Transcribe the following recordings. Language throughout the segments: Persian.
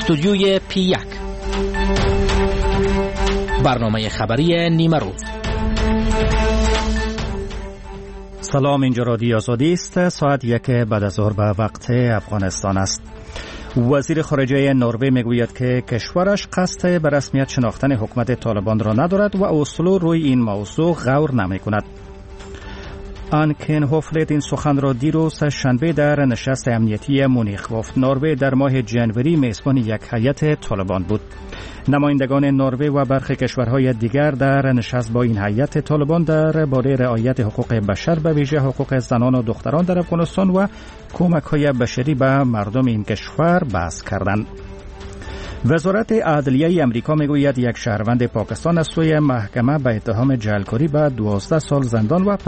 استودیوی P1 برنامه خبری نیمه روز. سلام، اینجا رادیو آزادی است. ساعت 1 بعد از ظهر به وقت افغانستان است. وزیر خارجه نروژ میگوید که کشورش قصد به رسمیت شناختن حکومت طالبان را ندارد و اسلو روی این موضوع غور نمی کند. آنکن هوفلت این سخن را دیروز شنبه در نشست امنیتی مونیخ گفت. نروژ در ماه جنوری میزبان یک هیئت طالبان بود. نمایندگان نروژ و برخی کشورهای دیگر در نشست با این هیئت طالبان درباره رعایت حقوق بشر به ویژه حقوق زنان و دختران در افغانستان و کمک‌های بشری به مردم این کشور بحث کردند. وزارت عدلیه امریکا میگوید یک شهروند پاکستان از سوی محکمه به اتهام جعلکاری به 12 سال زندان و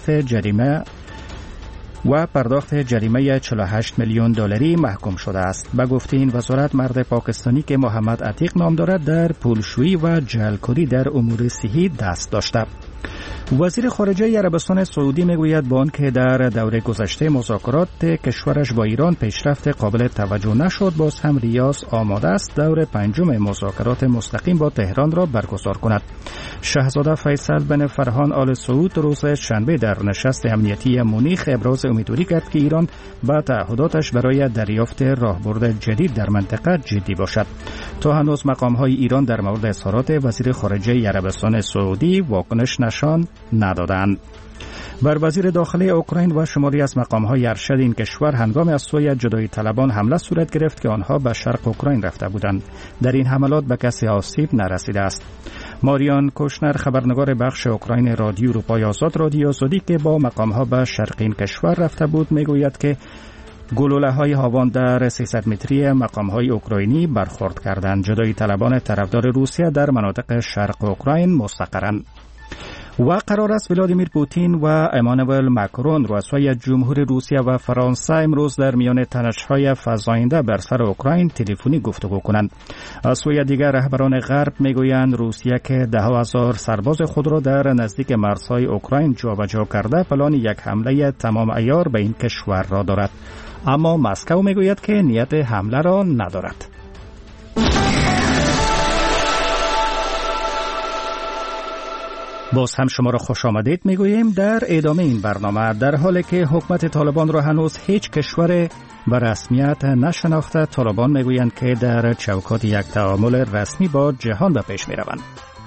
پرداخت جریمه 48 میلیون دلاری محکوم شده است. به گفته این وزارت، مرد پاکستانی که محمد عتیق نام دارد در پولشویی و جعلکاری در امور صحی دست داشته. وزیر خارجه عربستان سعودی میگوید با آنکه در دوره گذشته مذاکرات کشورش با ایران پیشرفت قابل توجه نشد، باز هم ریاض آماده است دور پنجم مذاکرات مستقیم با تهران را برگزار کند. شاهزاده فیصل بن فرهان آل سعود روز شنبه در نشست امنیتی مونیخ ابراز امیدواری کرد که ایران با تعهداتش برای دریافت راهبرد جدید در منطقه جدی باشد. تا هنوز مقام‌های ایران در مورد اظهارات وزیر خارجه عربستان سعودی واکنش نشان ندادند. بر وزیر داخلی اوکراین و شماری از مقام‌های ارشد این کشور هنگام از سوی جدایی طلبان حمله صورت گرفت که آنها به شرق اوکراین رفته بودند. در این حملات به کسی آسیب نرسیده است. ماریان کوشنر، خبرنگار بخش اوکراین رادیو اروپای آزادی که با مقام‌ها به شرق این کشور رفته بود، میگوید که گلوله‌های هاوان در 300 متری مقام‌های اوکراینی برخورد کردند. جدایی طلبان طرفدار روسیه در مناطق شرق اوکراین مستقرند. و قرار است ولادیمیر پوتین و امانوئل ماکرون، رؤسای جمهور روسیه و فرانسه، امروز در میان تنش‌های فزاینده بر سر اوکراین تلفنی گفتگو کنند. از سوی دیگر رهبران غرب میگویند روسیه که 10,000 سرباز خود را در نزدیک مرزهای اوکراین جابجا کرده، پلان یک حمله تمام عیار به این کشور را دارد، اما مسکو میگوید که نیت حمله را ندارد. باز هم شما را خوش آمدید میگوییم در ادامه این برنامه. در حالی که حکومت طالبان را هنوز هیچ کشور به رسمیت نشناخته، طالبان میگویند که در چوکات یک تعامل رسمی با جهان به پیش میروند.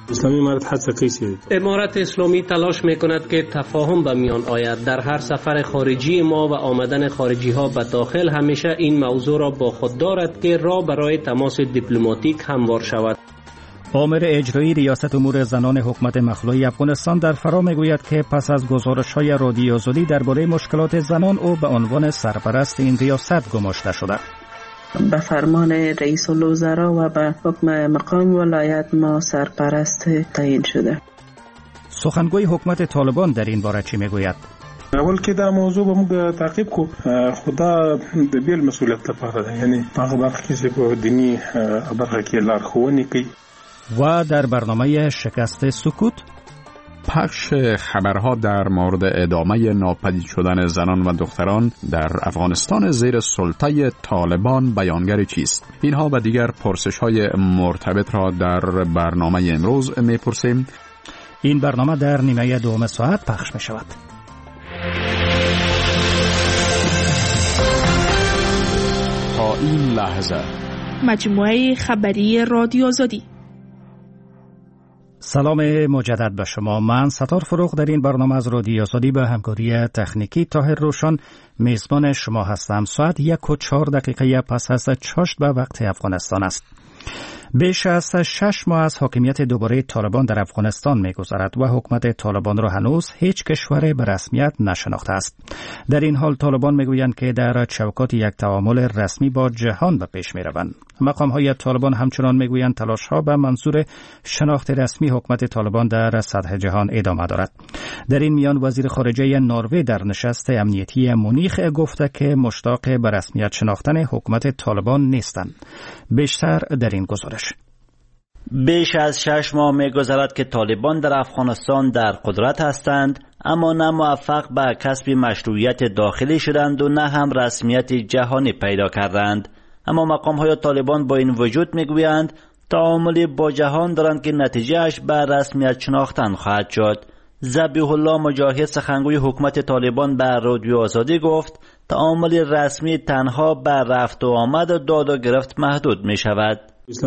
امارت اسلامی تلاش میکند که تفاهم به میان آید. در هر سفر خارجی ما و آمدن خارجی ها به داخل همیشه این موضوع را با خود دارد که راه برای تماس دیپلماتیک هموار شود. آمر اجرایی ریاست امور زنان حکومت مخلوعی افغانستان در فرا میگوید که پس از گزارش‌های رادیو آزادی درباره مشکلات زنان، او به عنوان سرپرست این ریاست گماشته شده. به فرمان رئیس الوزراء و به حکم مقام ولایت ما سرپرست تعیین شده. سخنگوی حکومت طالبان در این باره چی میگوید؟ اول که دا موضوع به موږ تعقیب کو، خدا د بیل مسئولیت لپاره ده، یعنی هغه برخه چې په دینی برخه کې لارښوونې کوي. و در برنامه شکست سکوت، پخش خبرها در مورد ادامه ناپدید شدن زنان و دختران در افغانستان زیر سلطه طالبان بیانگر چیست؟ اینها و دیگر پرسش‌های مرتبط را در برنامه امروز می‌پرسیم. این برنامه در نیمه دوم ساعت پخش می‌شود. تا این لحظه مجموعه خبری رادیو آزادی. سلام مجدد به شما. من ستار فروغ در این برنامه از رادیو آزادی به همکاری تکنیکی طاهر روشن میزبان شما هستم. ساعت 1:04 پس از چاشت به وقت افغانستان است. بیش از 6 ماه از حاکمیت دوباره طالبان در افغانستان می‌گذرد و حکومت طالبان را هنوز هیچ کشور به رسمیت نشناخته است. در این حال طالبان میگویند که در چوکات یک تعامل رسمی با جهان به پیش می‌روند. مقام‌های طالبان همچنان میگویند تلاش‌ها به منظور شناخت رسمی حکومت طالبان در سطح جهان ادامه دارد. در این میان وزیر خارجه نروژ در نشست امنیتی مونیخ گفته که مشتاق به رسمیت شناختن حکومت طالبان نیستند. بیشتر در این گزارش. بیش از 6 ماه می‌گذرد که طالبان در افغانستان در قدرت هستند، اما نه موفق به کسب مشروعیت داخلی شدند و نه هم رسمیت جهانی پیدا کردند. اما مقام‌های طالبان با این وجود میگویند تعاملی با جهان دارند که نتیجهش به رسمیت شناختن خواهد شد. ذبیح الله مجاهد سخنگوی حکومت طالبان به رادیو آزادی گفت تعامل رسمی تنها به رفت و آمد داد و گرفت محدود می شود.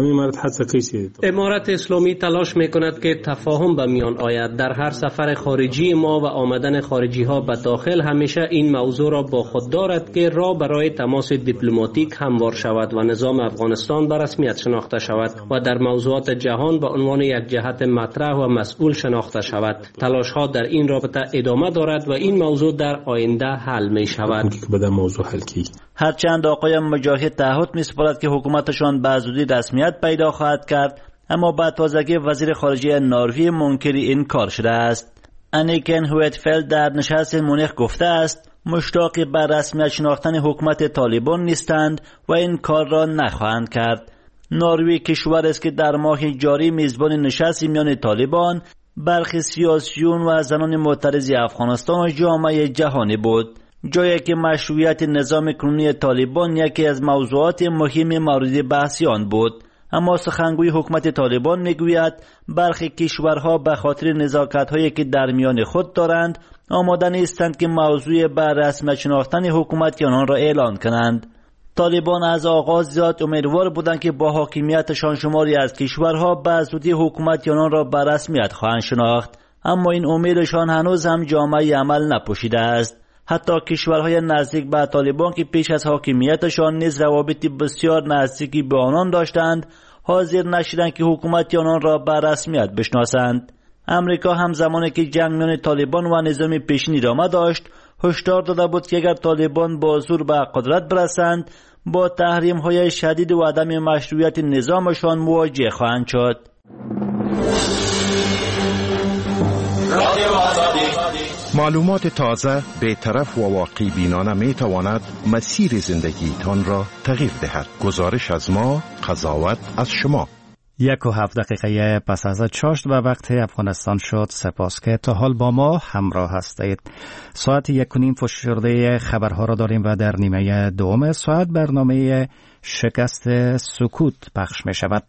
امارت اسلامی تلاش می کند که تفاهم به میان آید. در هر سفر خارجی ما و آمدن خارجی ها به داخل همیشه این موضوع را با خود دارد که راه برای تماس دیپلماتیک هموار شود و نظام افغانستان به رسمیت شناخته شود و در موضوعات جهان به عنوان یک جهت مطرح و مسئول شناخته شود. تلاش ها در این رابطه ادامه دارد و این موضوع در آینده حل می شود. هرچند آقای مجاهد تعهد می‌سپارد که حکومتشان به زودی رسمیت پیدا خواهد کرد، اما با تازگی وزیر خارجه نروژ منکر این کار شده است. انیکن هویتفلد در نشست مونیخ گفته است مشتاق به رسمیت شناختن حکومت طالبان نیستند و این کار را نخواهند کرد. نروژ کشور است که در ماه جاری میزبان نشستی میان طالبان، برخی سیاسیون و زنان معترض افغانستان و جامعه جهانی بود، جایی که مشروعیت نظام کنونی طالبان یکی از موضوعات مهم مورد بحث آن بود. اما سخنگوی حکومت طالبان میگوید برخی کشورها به خاطر نزاکت‌هایی که در میان خود دارند آماده نیستند که موضوع به رسمیت شناختن حکومت آنان را اعلان کنند. طالبان از آغاز زیاد امیدوار بودند که با حاکمیتشان شماری از کشورها به زودی حکومت آنان را به رسمیت خواهند شناخت، اما این امیدشان هنوز هم جامعه عمل نپوشیده است. حتی کشورهای نزدیک به طالبان که پیش از حاکمیتشان نیز روابط بسیار نزدیکی به آنان داشتند، حاضر نشدند که حکومت آنان را به رسمیت بشناسند. امریکا هم زمانی که جنگ میان طالبان و نظام پیشین ادامه داشت، هشدار داده بود که اگر طالبان با زور به قدرت برسند، با تحریم‌های شدید و عدم مشروعیت نظامشان مواجه خواهند شد. معلومات تازه، بی‌طرف و واقع بینانه می تواند مسیر زندگیتان را تغییر دهد. گزارش از ما، قضاوت از شما. 1:07 دقیقه پس از چاشت و وقت افغانستان شد. سپاس که تا حال با ما همراه هستید. ساعت 1:30 فشرده خبرها را داریم و در نیمه دوم ساعت برنامه شکست سکوت پخش می شود.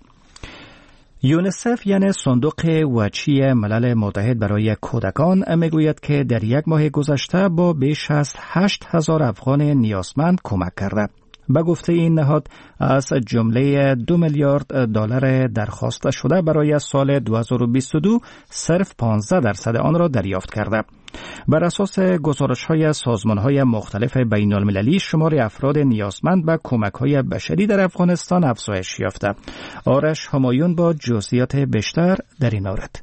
یونیسف یعنی صندوق وچی ملل متحد برای کودکان میگوید که در یک ماه گذشته با بیش از 8,000 افغان نیازمند کمک کرده. به گفته این نهاد از جمله 2 میلیارد دلار درخواست شده برای سال 2022 صرف 15% آن را دریافت کرده. بر اساس گزارش‌های سازمان‌های مختلف بین‌المللی شمار افراد نیازمند به کمک‌های بشری در افغانستان افزایش یافته. آرش همایون با جزئیات بیشتر در این مورد.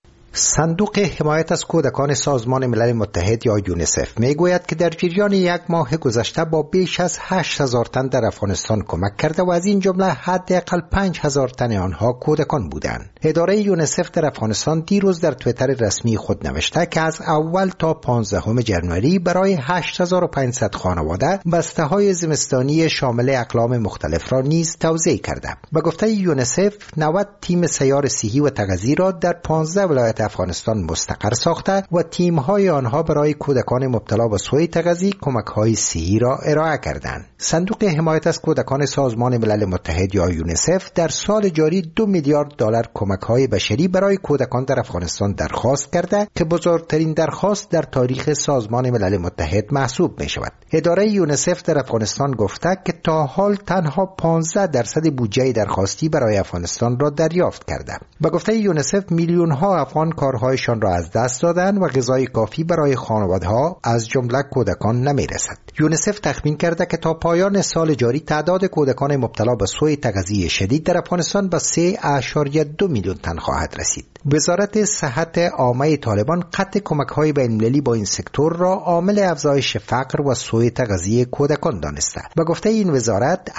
صندوق حمایت از کودکان سازمان ملل متحد یا یونیسف میگوید که در جریان یک ماه گذشته با بیش از 8,000 تن در افغانستان کمک کرده و از این جمله حداقل 5,000 تن آنها کودکان بودند. اداره یونیسف در افغانستان دیروز در توییتر رسمی خود نوشته که از اول تا 15 ژانویه برای 8,500 خانواده بسته‌های زمستانی شامل اقلام مختلف را نیز توزیع کرده. به گفته یونیسف 90 تیم سیار صحی و تغذیه را در 15 ولایت افغانستان مستقر ساخته و تیم‌های آنها برای کودکان مبتلا به سوء تغذیه کمک‌های صحی را ارائه کردند. صندوق حمایت از کودکان سازمان ملل متحد یا یونیسف در سال جاری 2 میلیارد دلار کمک‌های بشری برای کودکان در افغانستان درخواست کرده که بزرگترین درخواست در تاریخ سازمان ملل متحد محسوب می‌شود. اداره یونیسف در افغانستان گفته که تا حال تنها 15% بودجه درخواستی برای افغانستان را دریافت کرده. به گفته یونیسف میلیون‌ها افغان کارهایشان را از دست دادند و غذای کافی برای خانواده‌ها از جمله کودکان نمی‌رسد. یونیسف تخمین کرده که تا پایان سال جاری تعداد کودکان مبتلا به سوء تغذیه شدید در افغانستان به 3.2 میلیون تن خواهد رسید. وزارت صحت عامه طالبان قطع کمک‌های بین‌المللی با این سکتور را عامل افزایش فقر و سوء تغذیه کودکان دانسته. به گفته این وزارت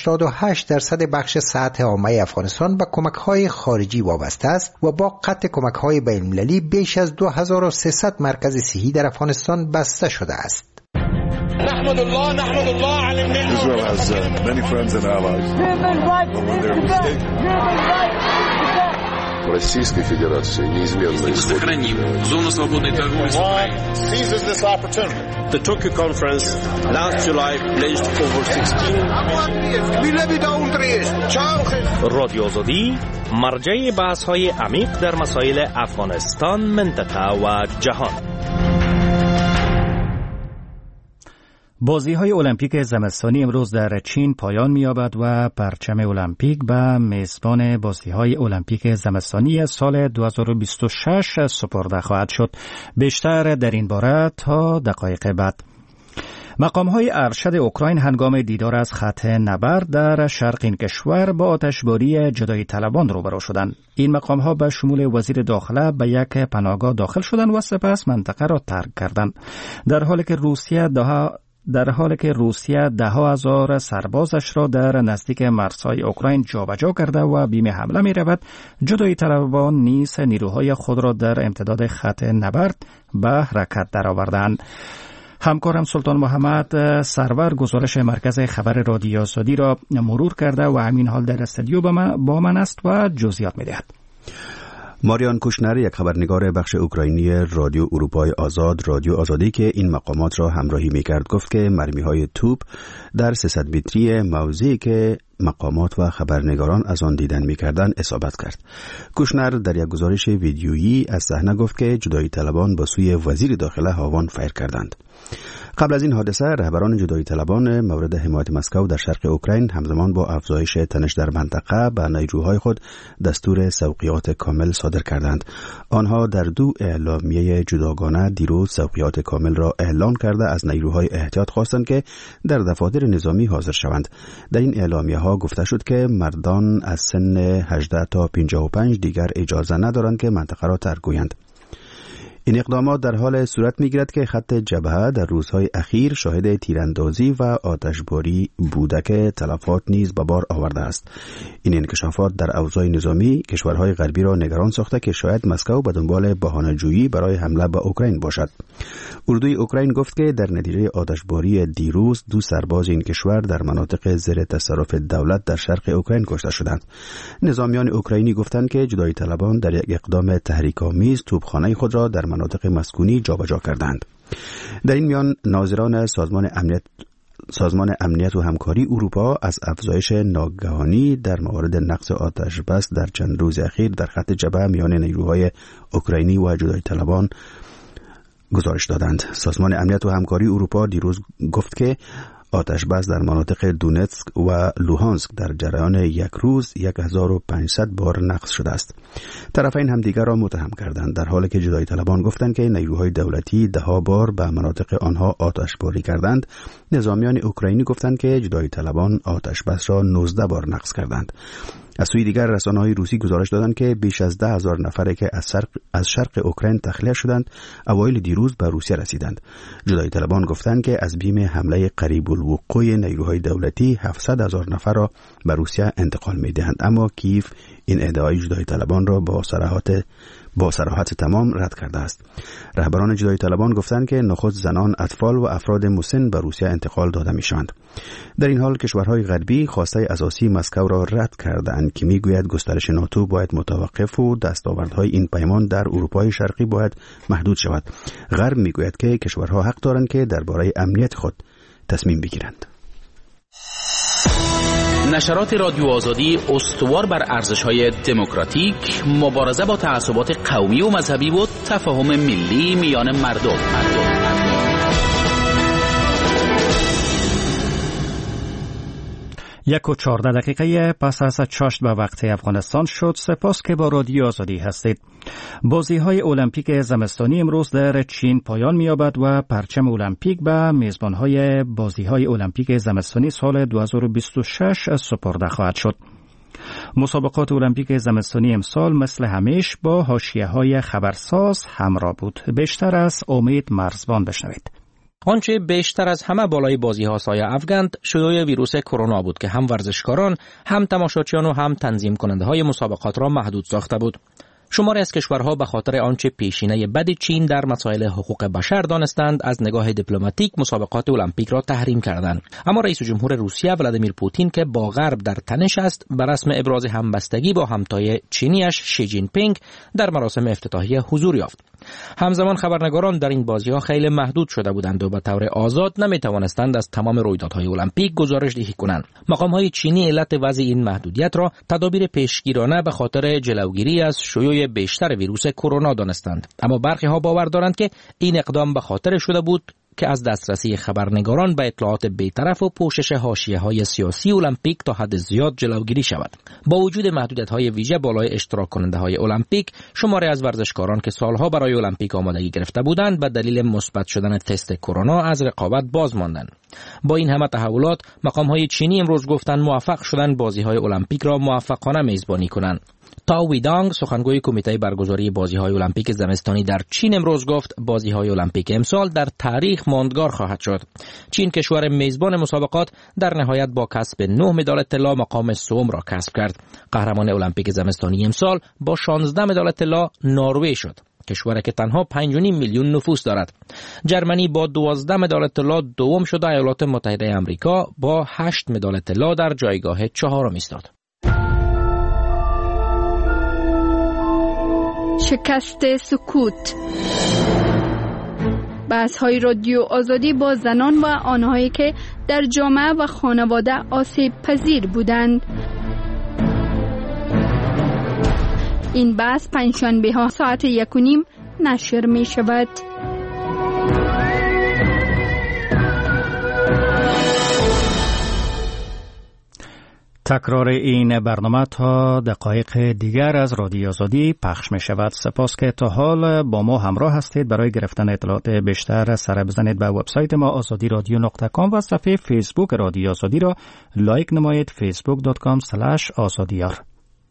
88% بخش صحت عامه افغانستان به کمک‌های خارجی وابسته است و با قطع کمک‌های بین‌المللی بیش از 2300 مرکز صحی در افغانستان بسته شده است. نحمد الله على النعمة. Israel has many friends and allies. Российской Федерации неизменно сохраним зону свободной торговли с Украиной. The Tokyo Conference last July pledged over 16 رادیو آزادی مرجع بحث‌های عمیق در مسائل افغانستان، منطقه و جهان. بازی‌های المپیک زمستانی امروز در چین پایان می‌یابد و پرچم المپیک به میزبان بازی‌های المپیک زمستانی سال 2026 سپرده خواهد شد. بیشتر در این باره تا دقایق بعد. مقام‌های ارشد اوکراین هنگام دیدار از خط نبرد در شرق این کشور با آتشباری جدایی طلبان روبرو شدند. این مقام‌ها به شمول وزیر داخله به یک پناهگاه داخل شدند و سپس منطقه را ترک کردند. در حالی که روسیه ده‌ها هزار سربازش را در نزدیک مرزهای اوکراین جابجا کرده و بیم حمله می‌رود، جدایی طلبان نیز نیروهای خود را در امتداد خط نبرد به حرکت درآوردند. همکارم سلطان محمد سرور گزارش مرکز خبر رادیو آزادی را مرور کرده و همین حال در استودیو با من است و جزئیات می‌دهد. ماریان کوشنر، یک خبرنگار بخش اوکراینی رادیو اروپای آزاد رادیو آزادی که این مقامات را همراهی می‌کرد، گفت که مرمی‌های توپ در 300 متری موضعی که مقامات و خبرنگاران از آن دیدن می‌کردند اصابت کرد. کوشنر در یک گزارش ویدیویی از صحنه گفت که جدایی طلبان با سوی وزیر داخله هاوان فیر کردند. قبل از این حادثه رهبران جدایی طلبان مورد حمایت مسکو در شرق اوکراین همزمان با افزایش تنش در منطقه به نیروهای خود دستور سوقیات کامل صادر کردند. آنها در دو اعلامیه جداگانه دیروز سوقیات کامل را اعلان کرده از نیروهای احتیاط خواستند که در دفاتر نظامی حاضر شوند. در این اعلامیه ها گفته شد که مردان از سن 18 تا 55 دیگر اجازه ندارند که منطقه را ترک گویند. این اقدامات در حال صورت می‌گیرد که خط جبهه در روزهای اخیر شاهد تیراندازی و آتشباری بوده که تلفات نیز به بار آورده است. این انکشافات در اوضاع نظامی کشورهای غربی را نگران ساخته که شاید مسکو به دنبال بهانه‌جویی برای حمله به اوکراین باشد. اردوی اوکراین گفت که در نتیجه آتشباری دیروز 2 سرباز این کشور در مناطق زیر تصرف دولت در شرق اوکراین کشته شدند. نظامیان اوکراینی گفتند که جدایی طلبان در یک اقدام تحریک‌آمیز توپخانه خود را در مناطق مسکونی جابجا کردند. در این میان ناظران سازمان امنیت و همکاری اروپا از افزایش ناگهانی در مورد نقض آتش بس در چند روز اخیر در خط جبهه میان نیروهای اوکراینی و جدایی طلبان گزارش دادند. سازمان امنیت و همکاری اروپا دیروز گفت که آتش بس در مناطق دونتسک و لوهانسک در جریان یک روز 1500 بار نقض شده است. طرفین همدیگر را متهم کردند، در حالی که جدایی طلبان گفتند که نیروهای دولتی 10 بار به مناطق آنها آتشباری کردند. نظامیان اوکراینی گفتند که جدایی طلبان آتش بس را 19 بار نقض کردند. از سوی دیگر رسانه‌های روسی گزارش دادند که بیش از 10,000 نفر که از شرق اوکراین تخلیه شدند اوایل دیروز به روسیه رسیدند. جدایی طلبان گفتند که از بیم حمله قریب الوقوع نیروهای دولتی 700,000 نفر را به روسیه انتقال می‌دهند، اما کیف این ادعای جدایی طلبان را با صراحت تمام رد کرده است. رهبران جدایی طلبان گفتند که نخست زنان، اطفال و افراد مسن به روسیه انتقال داده می‌شوند. در این حال کشورهای غربی خواسته اساسی مسکو را رد کردند که میگوید گسترش ناتو باید متوقف و دستاوردهای این پیمان در اروپای شرقی باید محدود شود. غرب میگوید که کشورها حق دارند که درباره امنیت خود تصمیم بگیرند. نشرات رادیو آزادی استوار بر ارزش‌های دموکراتیک، مبارزه با تعصبات قومی و مذهبی و تفاهم ملی میان مردم. 1:14 پس از چاشت به وقت افغانستان شد. سپاس که با رادیو آزادی هستید. بازی‌های المپیک زمستانی امروز در چین پایان می‌یابد و پرچم المپیک به میزبان‌های بازی‌های المپیک زمستانی سال 2026 سپرده خواهد شد. مسابقات المپیک زمستانی امسال مثل همیشه با حاشیه‌های خبرساز همراه بود. بیشتر از امید مرزبان بشنوید. آنچه بیشتر از همه بالای بازی‌ها سایه افکند شیوع ویروس کرونا بود که هم ورزشکاران، هم تماشاچیان و هم تنظیم کننده های مسابقات را محدود ساخته بود. شماری از کشورها به خاطر آنچه پیشینه بد چین در مسائل حقوق بشر دانستند از نگاه دیپلماتیک مسابقات المپیک را تحریم کردند. اما رئیس جمهور روسیه ولادیمیر پوتین که با غرب در تنش است، به رسم ابراز همبستگی با همتای چینیش شی جین پینگ در مراسم افتتاحیه حضور یافت. همزمان خبرنگاران در این بازی‌ها خیلی محدود شده بودند و به طور آزاد نمی‌توانستند از تمام رویدادهای المپیک گزارش دهی کنند. مقام‌های چینی علت وضع این محدودیت را تدابیر پیشگیرانه به خاطر جلوگیری از شیوع بیشتر ویروس کرونا دانستند. اما برخی‌ها باور دارند که این اقدام به خاطر شده بود که از دسترسی خبرنگاران به اطلاعات بی‌طرف و پوشش حاشیه‌های سیاسی المپیک تا حد زیاد جلوگیری شود. با وجود محدودیت‌های ویژه بالای اشتراک کننده‌های المپیک، شماری از ورزشکاران که سالها برای المپیک آمادگی گرفته بودند به دلیل مثبت شدن تست کرونا از رقابت باز ماندند. با این همه تحولات، مقام‌های چینی امروز گفتند موفق شدند بازی‌های المپیک را موفقانه میزبانی کنند. تاو ویدانگ سخنگوی کمیته برگزاری بازی‌های المپیک زمستانی در چین امروز گفت بازی‌های المپیک امسال در تاریخ ماندگار خواهد شد. چین کشور میزبان مسابقات در نهایت با کسب 9 مدال طلا مقام سوم را کسب کرد. قهرمان المپیک زمستانی امسال با 16 مدال طلا نروژ شد، کشوری که تنها 5.5 میلیون نفوس دارد. جرمنی با 12 مدال طلا دوم شد. ایالات متحده آمریکا با 8 مدال طلا در جایگاه چهارم ایستاد. شکست سکوت. بحث‌های رادیو آزادی با زنان و آنهایی که در جامعه و خانواده آسیب پذیر بودند. این بحث پنجشنبه‌ها ساعت 1:30 نشر می شود. تکرار این برنامه تا دقایق دیگر از رادیو آزادی پخش می شود. سپاس که تا حال با ما همراه هستید. برای گرفتن اطلاعات بیشتر سر بزنید به وبسایت ما azadiradio.com و صفحه فیسبوک رادیو آزادی را لایک نمایید facebook.com/azadiyar.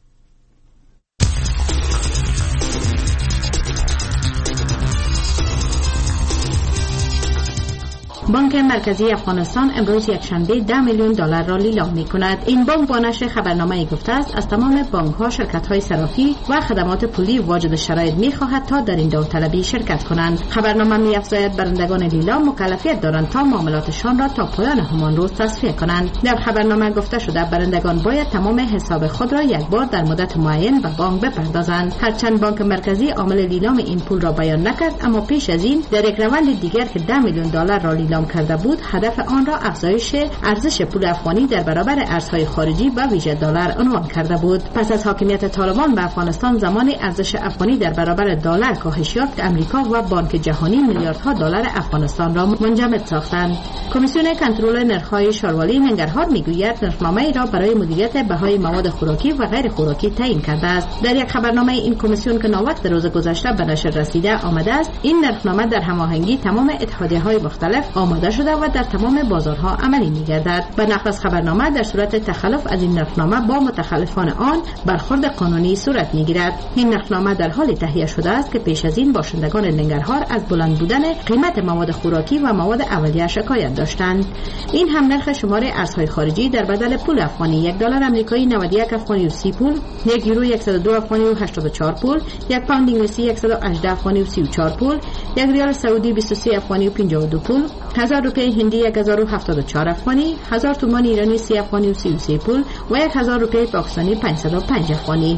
بانک مرکزی افغانستان امروز یکشنبه 10 میلیون دلار را لیلام می‌کند. این بانک با نشر خبرنامه‌ای گفته است از تمام بانک‌ها، شرکت‌های صرافی و خدمات پولی واجد شرایط می‌خواهد تا در این داوطلبی شرکت کنند. خبرنامه می‌افزاید برندگان لیلام مکلفیت دارند تا معاملاتشان را تا پایان همان روز تصفیه کنند. در خبرنامه گفته شده برندگان باید تمام حساب خود را یک بار در مدت معین به بانک بپردازند. هرچند بانک مرکزی عامل لیلام این پول را بیان نکرد، اما پیش از این در یک روند دیگر که 10 میلیون دلار را لیلام کرده بود، هدف آن را افزایش ارزش پول افغانی در برابر ارزهای خارجی به ویژه دلار عنوان کرده بود. پس از حاکمیت طالبان به افغانستان زمان ارزش افغانی در برابر دلار کاهش یافت که امریکا و بانک جهانی میلیاردها دلار افغانستان را منجمد ساختند. کمیسیون کنترل نرخ‌های شاروالی ننگرهار میگوید نرخنامه‌ای را برای مدیریت بهای مواد خوراکی و غیر خوراکی تعیین کرده است. در یک خبرنامه این کمیسیون که ناوقت روز گذشته به نشر رسیده آمده است، این نرخنامه در هماهنگی تمام اتحادیه‌های مختلف آماده شده و در تمام بازارها عملی می‌گردد. به نقل از خبرنامه در صورت تخلف از این نرخنامه با متخلفان آن برخورد قانونی صورت می‌گیرد. این نرخنامه در حال تهیه شده است که پیش از این باشندگان ننگرهار از بلند بودن قیمت مواد خوراکی و مواد اولیه شکایت داشتند. این هم نرخ شمار ارزهای خارجی در بدل پول افغانی: 1 دلار آمریکایی 91 افغانی و 30 پول، 1 یورو 102 افغانی و 84 پول، 1 پوند انگلیسی 118 افغانی و 34 پول، 1 ریال سعودی 23 افغانی و 52 پول، 1000 روپیه هندی 1074 افغانی، 1000 تومان ایرانی 30 افغانی و 33 پول و 1000 روپیه پاکستانی 505 افغانی.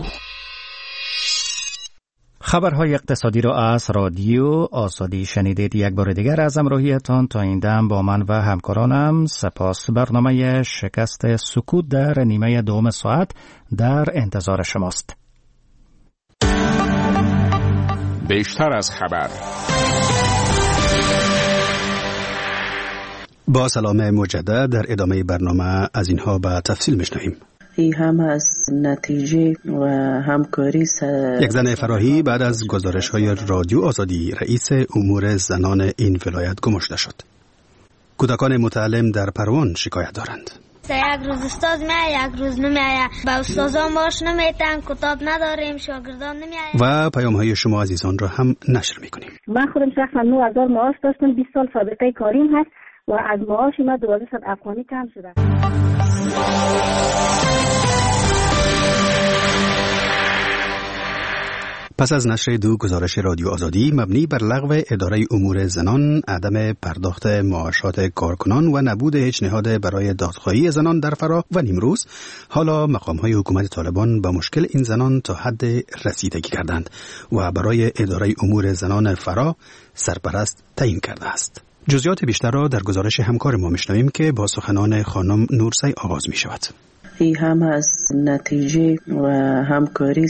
خبرهای اقتصادی را از رادیو آزادی شنیدید. یک بار دیگر از همراهیتان تا این دم با من و همکارانم سپاس. برنامه شکست سکوت در نیمه دوم ساعت در انتظار شماست. بیشتر از خبر. با سلام مجدد در ادامه برنامه از اینها به تفصیل میشنویم. هم از نتیجه و همکاری یک زن فراحی بعد از گزارش‌های رادیو آزادی رئیس امور زنان این ولایت گماشته شد. کودکان متعلم در پروان شکایت دارند. یک روز استاد میاد، یک روز نمیاد. با استادان باش نمیتن، کتاب نداریم، شاگردان نمیاد. و پیام‌های شما عزیزان را هم نشر می‌کنیم. من خودم شخصا 9000 معاش داشتم، 20 سال سابقه کاریم هست و از معاش من 1200 افغانی کم شده. پس از نشر دو گزارش رادیو آزادی مبنی بر لغو اداره امور زنان، عدم پرداخت معاشات کارکنان و نبود هیچ نهاد برای دادخواهی زنان در فرا و نیمروز، حالا مقام‌های حکومت طالبان با مشکل این زنان تا حد رسیدگی کردند و برای اداره امور زنان فرا سرپرست تعیین کرده است. جزئیات بیشتر را در گزارش همکار ما میشنویم که با سخنان خانم نورسی آغاز می شود. این هم از نتیجه و همکاری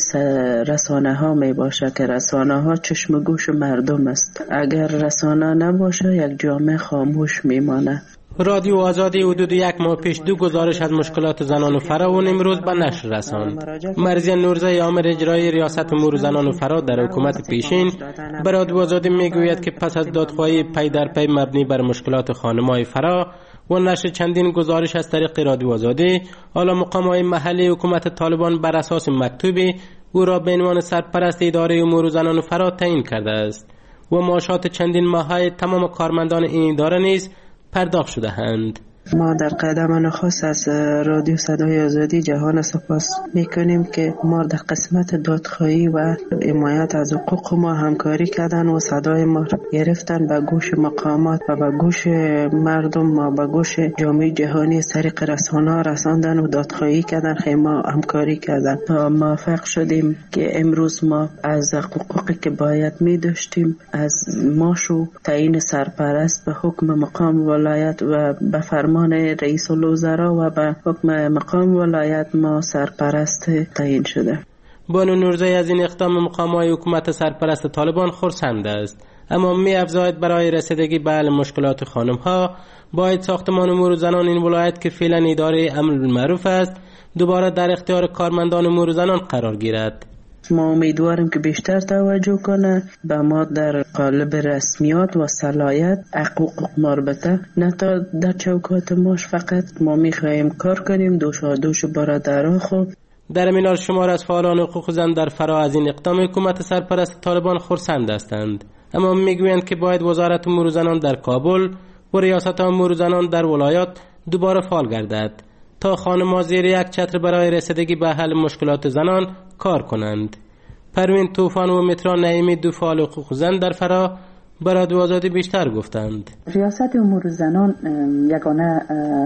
رسانه ها می باشه که رسانه ها چشم گوش مردم است. اگر رسانه نباشه یک جامعه خاموش میمانه. رادیو آزادی حدود یک ماه پیش دو گزارش از مشکلات زنان و فرا و امروز به نشر رساند. مرزی نورزی آمر اجرای ریاست امور زنان و فرا در حکومت پیشین به رادیو آزادی میگوید که پس از دادخواهی پی در پی مبنی بر مشکلات خانم‌های فرا و نشر چندین گزارش از طریق رادیو آزادی، حالا مقام‌های محلی حکومت طالبان بر اساس مکتوبی او را به عنوان سرپرست اداره امور زنان و فرا تعیین کرده است و معاشات چندین ماهه تمام کارمندان این اداره نیز پرداخت شده اند. ما در قدم نخست از رادیو صدای آزادی جهان سپاس میکنیم که ما در قسمت دادخواهی و حمایت از حقوق ما همکاری کردن و صدای ما گرفتن به گوش مقامات و به گوش مردم و به گوش جامعه جهانی از طریق رسانه‌ها رساندن و دادخواهی کردن. خیلی ما همکاری کردن تا موفق شدیم که امروز ما از حقوقی که باید می داشتیم از ماشو تعیین سرپرست به حکم مقام ولایت و به فرمان رئیس الوزراء و به حکم مقام ولایت ما سرپرست تعیین شده. بانو نورزی از این اقدام مقام‌های حکومت سرپرست طالبان خرسند است، اما می افزاید برای رسیدگی به حل مشکلات خانم‌ها باید ساختمان امور زنان این ولایت که فعلا اداره امر بالمعروف است دوباره در اختیار کارمندان امور زنان قرار گیرد. ما امیدواریم که بیشتر توجه کنه به ما در قالب رسمیات و صلاحیت حقوق مربوطه، نه تا در چوکات ماش فقط. ما میخواهیم کار کنیم دوش برادرها. خوب در این حال شمار از فعالان حقوق زن در فرا از این اقدام حکومت سرپرست طالبان خرسند هستند، اما میگویند که باید وزارت امور زنان در کابل و ریاست امور زنان در ولایات دوباره فعال گردد تا خانم‌ها زیر یک چتر برای رسیدگی به حل مشکلات زنان کار کنند. پروین طوفان و مترا نعیمی دو فعال حقوق زن در فرا به رادیو آزادی بیشتر گفتند. ریاست امور زنان یگانه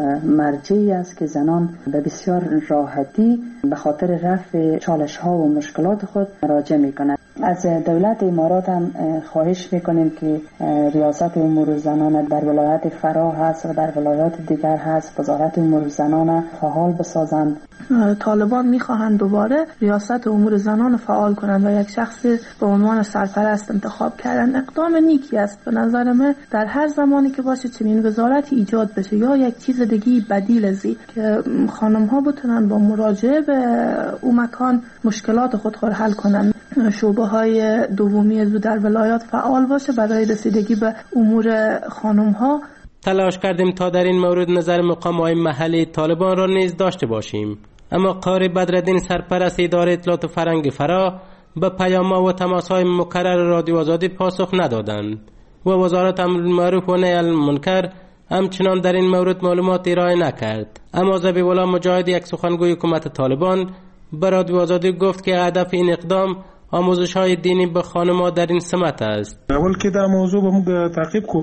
مرجعی است که زنان به بسیار راحتی به خاطر رفع چالش ها و مشکلات خود مراجعه می کنند. از دولت امارات هم خواهش میکنیم که ریاست امور زنان در ولایت فرا هست و در ولایات دیگر هست وزارت امور زنان فعال بسازند. طالبان میخواهند دوباره ریاست امور زنان فعال کنند و یک شخص به عنوان سرپرست انتخاب کردن. اقدام نیکی است به نظر من. در هر زمانی که باشه چنین وزارتی ایجاد بشه یا یک چیز دیگه بدیل ازی که خانم ها بتونن با مراجعه به اون مکان مشکلات خود حل کنن. شعبه های دومی از در ولایات فعال باشه برای رسیدگی به امور خانم ها. تلاش کردیم تا در این مورد نظر مقام‌های محلی طالبان را نیز داشته باشیم، اما قاری بدرالدین سرپرست اداره اطلاعات و فرهنگ فرا به پیام‌ها و تماس‌های مکرر رادیو آزادی پاسخ ندادند و وزارت امر بالمعروف و نهی عن المنکر همچنان در این مورد معلومات ارائه نکرد. اما ذبیح الله مجاهد، یک سخنگوی حکومت طالبان، به رادیو آزادی گفت که هدف این اقدام آموزش‌های دینی به خانم‌ها در این سمت است. اول که دا موضوع به موږ تعقیب کو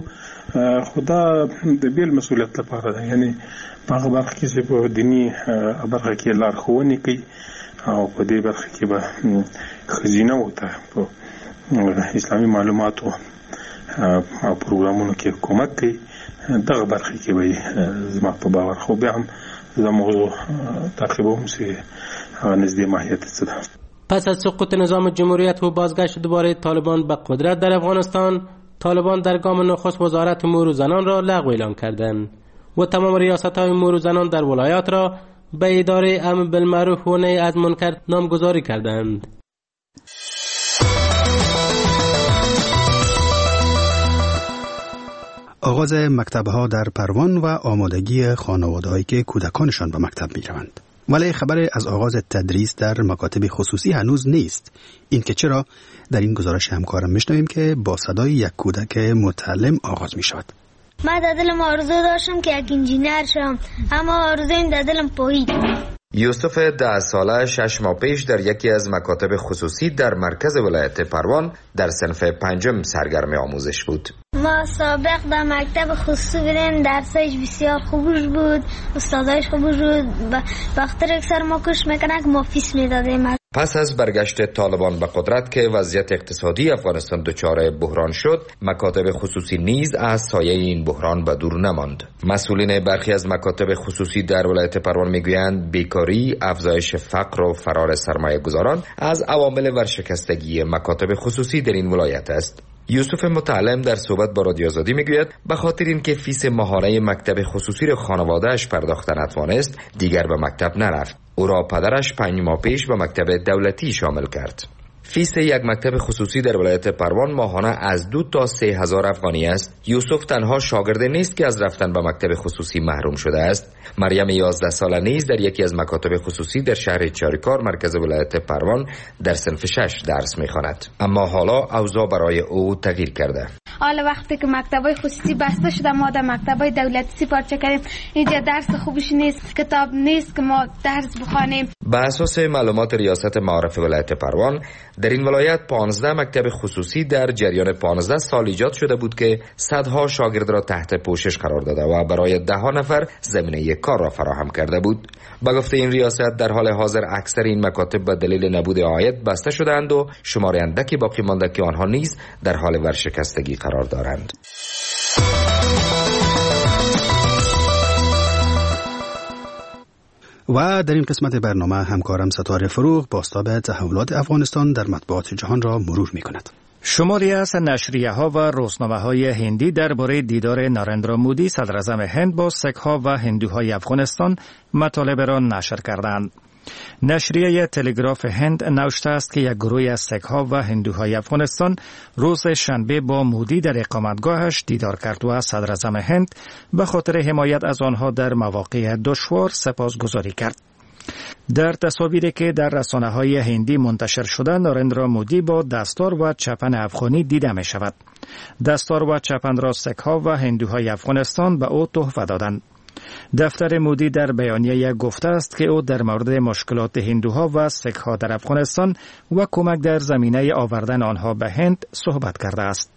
خدا د بیل مسؤلیت لپاره ده، یعنی هغه برخه کې چې په دینی برخه کې لارښوونې کوي او په دې برخه کې به ښځینه وته په اسلامي معلوماتو او پروګرامونو کې کومک کوي. دغه برخه کې به زما په باور خو بیا هم دا موضوع تعقیبوم چې نږدې ماهیت څه ده. پس از سقوط نظام جمهوریت و بازگشت دوباره طالبان به قدرت در افغانستان، طالبان در گام نخست وزارت امور زنان را لغو اعلان کردند و تمام ریاست‌های امور زنان در ولایات را به اداره امر بالمعروف و نهی از منکر نامگذاری کردند. آغاز مکتب‌ها در پروان و آمادگی خانواده‌هایی که کودکانشان به مکتب می‌روند. ولی خبر از آغاز تدریس در مکاتب خصوصی هنوز نیست. این که چرا در این گزارش همکارم میشنویم که با صدای یک کودک متعلم آغاز میشود. من در دلم آرزو داشتم که یک انجینر شم، اما آرزویم در دلم پایید. یوسف 10 ساله 6 ماه پیش در یکی از مکاتب خصوصی در مرکز ولایت پروان در صنف 5 سرگرم آموزش بود. ما سابق در مکتب خصوصی بودیم، درسش بسیار خوبش بود، استادایش خوبش بود، بخاطر اکثر ما کش میکنن که ما فیس میدادیم. پس از برگشت طالبان به قدرت که وضعیت اقتصادی افغانستان دچار بحران شد، مکاتب خصوصی نیز از سایه این بحران به دور نماند. مسئولین برخی از مکاتب خصوصی در ولایت پروان میگویند بیکاری، افزایش فقر و فرار سرمایه گذاران از عوامل ورشکستگی مکاتب خصوصی در این ولایت است. یوسف متعلم در صحبت با رادیو آزادی میگوید به خاطر اینکه فیس ماهانه مکتب خصوصی را خانواده‌اش پرداخت نتوانست، دیگر به مکتب نرفت. او را پدرش 5 ماه پیش به مکتب دولتی شامل کرد. فیس یک مکتب خصوصی در ولایت پروان ماهانه از 2 تا 3 هزار افغانی است. یوسف تنها شاگرد نیست که از رفتن به مکتب خصوصی محروم شده است. مریم 11 ساله نیز در یکی از مکاتب خصوصی در شهر چاریکار مرکز ولایت پروان در صنف 6 درس می‌خواند. اما حالا اوضاع برای او تغییر کرده. حالا وقتی که مکتبای خصوصی بسته شده، ما در مکتبای دولتی سپارچه کردیم. اینجا درس خوبش نیست، کتاب نیست که ما درس بخوانیم. به اساس معلومات ریاست معارف ولایت پروان، در این ولایت 15 مکتب خصوصی در جریان 15 سال ایجاد شده بود که صدها شاگرد را تحت پوشش قرار داده و برای 10 نفر زمینه کار را فراهم کرده بود. به گفته این ریاست در حال حاضر اکثر این مکاتب به دلیل نبود عاید بسته شدند و شمار اندکی باقی مانده که آنها نیز در حال ورشکستگی قرار دارند. و در این قسمت برنامه همکارم ستاره فروغ بازتاب تحولات افغانستان در مطبوعات جهان را مرور می کند. شماری از نشریه ها و روزنامه های هندی درباره دیدار نارندرا مودی صدر اعظم هند با سیک ها و هندوهای افغانستان مطالب را نشر کردند. نشریه تلگراف هند نوشته است که یک گروه از سیک ها و هندوهای افغانستان روز شنبه با مودی در اقامتگاهش دیدار کرد و صدر اعظم هند به خاطر حمایت از آنها در مواقع دشوار سپاسگزاری کرد. در تصاویری که در رسانه‌های هندی منتشر شده، نارندرا مودی با دستار و چپن افغانی دیده می شود. دستار و چپن را سیک ها و هندوهای افغانستان به او تحفه دادند. دفتر مودی در بیانیه گفته است که او در مورد مشکلات هندوها و سیک ها در افغانستان و کمک در زمینه آوردن آنها به هند صحبت کرده است.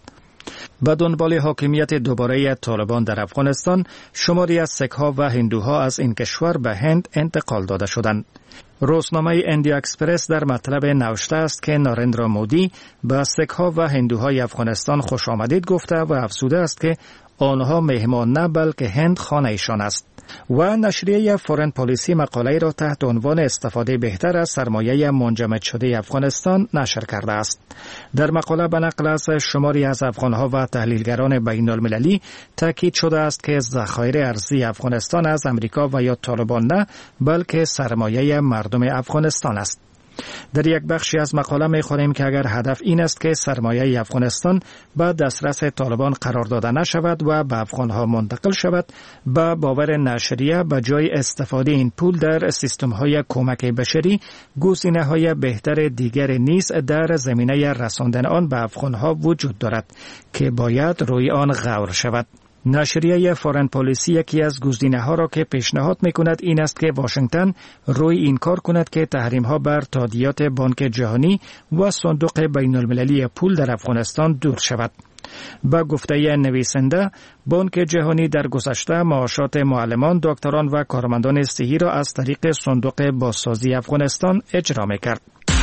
به دنبال حاکمیت دوباره طالبان در افغانستان، شماری از سیک ها و هندوها از این کشور به هند انتقال داده شدند. روزنامه اندیا اکسپرس در مطلب نوشته است که نارندرا مودی به سیک ها و هندوهای افغانستان خوش آمدید گفته و افزوده است که آنها مهمان نه بلکه هند خانه ایشان است. و نشریه فورن پالیسی مقاله را تحت عنوان استفاده بهتر از سرمایه منجمد شده افغانستان نشر کرده است. در مقاله به نقل از شماری از افغانها و تحلیلگران بین المللی تاکید شده است که ذخایر ارزی افغانستان از امریکا و یا طالبان نه بلکه سرمایه مردم افغانستان است. در یک بخشی از مقاله می‌خوانیم که اگر هدف این است که سرمایه افغانستان به دسترس طالبان قرار داده نشود و به افغانها منتقل شود، به باور نشریه به جای استفاده این پول در سیستم‌های کمک بشری، گزینه‌های بهتر دیگر نیز در زمینه رساندن آن به افغانها وجود دارد که باید روی آن غور شود. نشریه فورن پالیسی یکی از گزینه‌ها را که پیشنهاد می‌کند این است که واشنگتن روی این کار کند که تحریم‌ها بر تادیات بانک جهانی و صندوق بین‌المللی پول در افغانستان دور شود. با گفته نویسنده، بانک جهانی در گذشته معاشات معلمان، دکتران و کارمندان صحی را از طریق صندوق بازسازی افغانستان اجرا می‌کرد.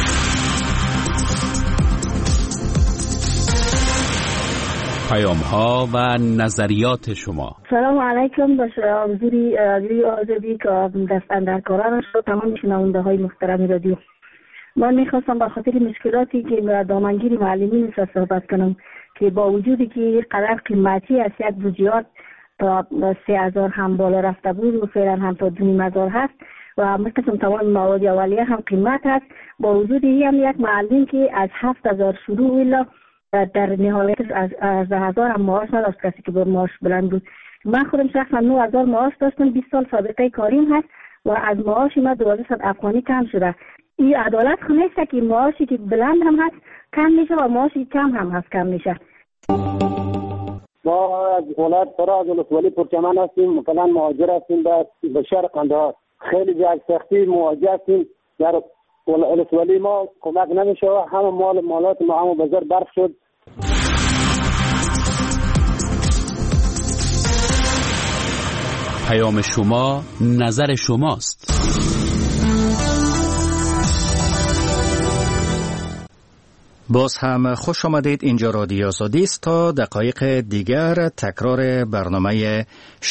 پیام ها و نظریات شما. سلام علیکم، به حضوری رادیو آزادی که دستاندرکارانش و تمام شنونده های محترم رادیو. من میخواستم به خاطر مشکلاتی که دامنگیر معلمین صحبت کنم که با وجودی که قدر قیمتی از یک بودجات تا 3000 هم بالا رفته بود و فعلا هم تا 2500 هست و مثل تمام مواد اولیه هم قیمت هست، با وجودی هم یک معلم که از 7000 شروع الا در نهایت از 1000 هم معاش نداشت، کسی که با معاش بلند بود. من خودم شخصا 9000 معاش داشتم، 20 سال سابقه کاریم هست و از معاش من 1200 افغانی کم شده. این عدالت خو نیست که معاشی که بلند هم هست کم میشه و معاشی کم هم هست کم میشه. ما از ولایت فراز ولسوالی پرچمن هستیم، مثلا مهاجر هستیم به شهر قندهار. خیلی جای سختی مواجه هستیم. در ولسوالی ما کمک نمیشه، همه مالات ما همه بازار برف شد. پیام شما، نظر شماست. باز هم خوش آمدید. اینجا رادیو آزادی است. تا دقایق دیگر تکرار برنامه